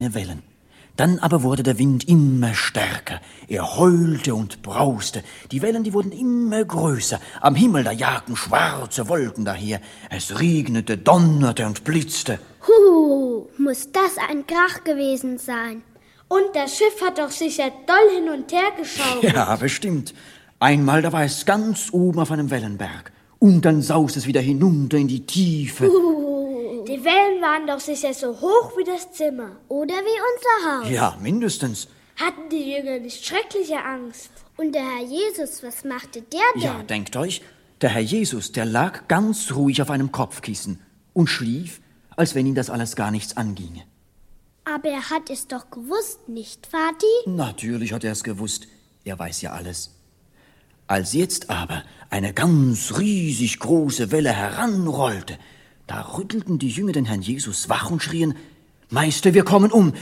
Wellen. Dann aber wurde der Wind immer stärker. Er heulte und brauste. Die Wellen, die wurden immer größer. Am Himmel, da jagten schwarze Wolken daher. Es regnete, donnerte und blitzte. Muss das ein Krach gewesen sein. Und das Schiff hat doch sicher doll hin und her geschaukelt. Ja, bestimmt. Einmal, da war es ganz oben auf einem Wellenberg. Und dann saust es wieder hinunter in die Tiefe. Die Wellen waren doch sicher so hoch wie das Zimmer. Oder wie unser Haus. Ja, mindestens. Hatten die Jünger nicht schreckliche Angst? Und der Herr Jesus, was machte der denn? Ja, denkt euch, der Herr Jesus, der lag ganz ruhig auf einem Kopfkissen und schlief, als wenn ihn das alles gar nichts anginge. Aber er hat es doch gewusst, nicht, Vati? Natürlich hat er es gewusst. Er weiß ja alles. Als jetzt aber eine ganz riesig große Welle heranrollte, da rüttelten die Jünger den Herrn Jesus wach und schrien: Meister, wir kommen um,